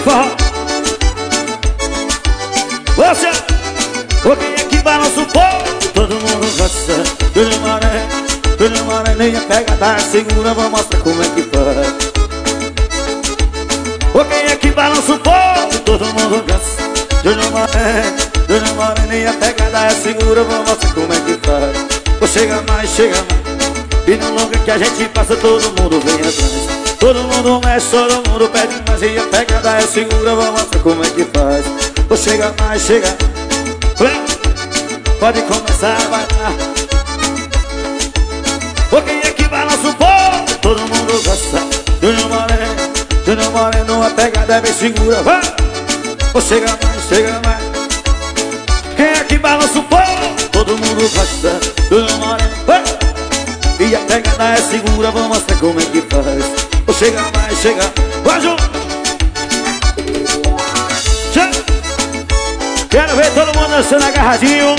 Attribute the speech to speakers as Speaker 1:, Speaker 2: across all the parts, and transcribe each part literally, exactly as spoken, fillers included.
Speaker 1: forró. Você, o quem é que balança o povo? Todo mundo gosta. Júnior Maré, Júnior Maré, nem a pegada segura, vou mostrar como é que faz. O quem é que balança o povo? Todo mundo gosta. Júnior Maré, Júnior Maré, nem a pegada é segura, vou mostrar como é que faz. Vou chegar mais, chega mais. E no lugar que a gente passa, todo mundo vem atrás. Todo mundo mexe, todo mundo pede mais. E a pegada é segura, vou mostrar como é que faz. Vou chegar mais, chega. Pode começar a bailar. O quem é que balança o povo? Todo mundo gosta. Júnior Maré, Júnior Maré, numa pegada é bem segura. Vai! Vou chegar mais, chega mais. Quem é que balança o povo? Todo mundo gosta. Júnior Maré, vai! E a pegada é segura, vou mostrar como é que faz. Vou chegar mais, chega. Vai junto! Chega! Quero ver todo mundo dançando agarradinho.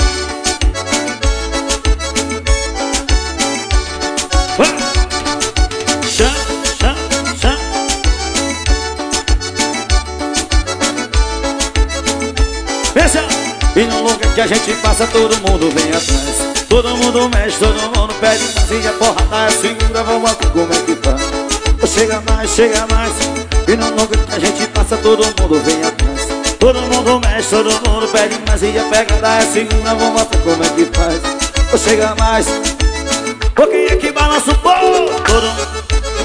Speaker 1: Chama, chama, chama. Pensa! E no lugar que a gente passa, todo mundo vem atrás. Todo mundo mexe, todo mundo pede mais. E a porrada é segura, vamos mostrar como é que faz. Chega mais, chega mais. E no lugar que a gente passa, todo mundo vem atrás. Todo mundo mexe, todo mundo pede mais. E a pegada é segura, vamos mostrar como é que faz. Chega mais. O quem é que balança o povo? Todo mundo.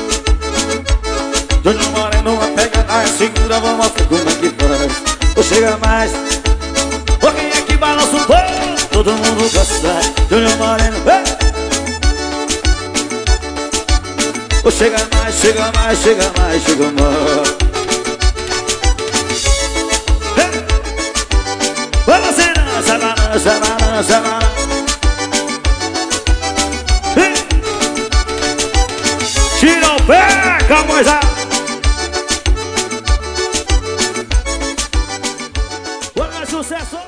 Speaker 1: Júnior Maré, numa pegada é segura, vamos mostrar como é que faz. Chega mais. O quem é que balança o povo? Todo mundo gosta. Júnior Maré, oh, chega mais, chega mais, chega mais, chega mais. Vamos dança, balança, balança, balança. Tira o pé, calma já. Olha, sucesso.